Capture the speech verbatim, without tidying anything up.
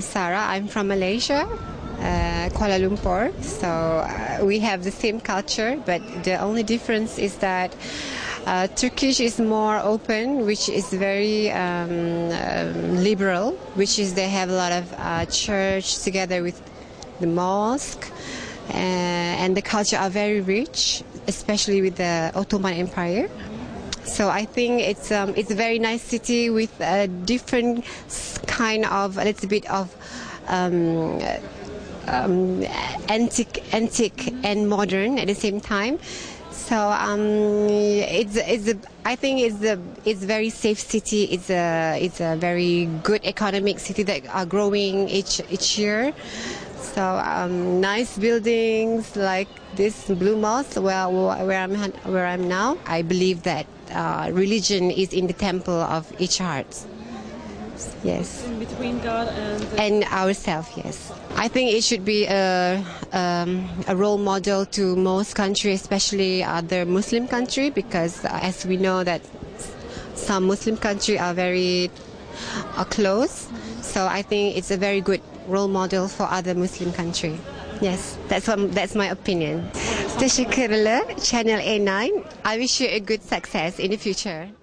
Sarah. I'm from Malaysia, uh, Kuala Lumpur. So uh, we have the same culture, but the only difference is that uh, Turkish is more open, which is very um, um, liberal, which is they have a lot of uh, church together with the mosque, uh, and the culture are very rich, especially with the Ottoman Empire. So I think it's um, it's a very nice city with a different kind of a little bit of um, um, antique, antique and modern at the same time. So um, it's it's a, I think it's a it's a very safe city. It's a it's a very good economic city that are growing each each year. So um, nice buildings like this Blue Mosque, where where I'm where I'm now. I believe that uh, religion is in the temple of each heart. Yes. In between God and uh, and ourselves. Yes. I think it should be a um, a role model to most countries, especially other Muslim country, because uh, as we know that some Muslim country are very are close. So I think it's a very good role model for other Muslim country. Yes, that's what, that's my opinion. Teşekkürler, Channel A nine. I wish you a good success in the future.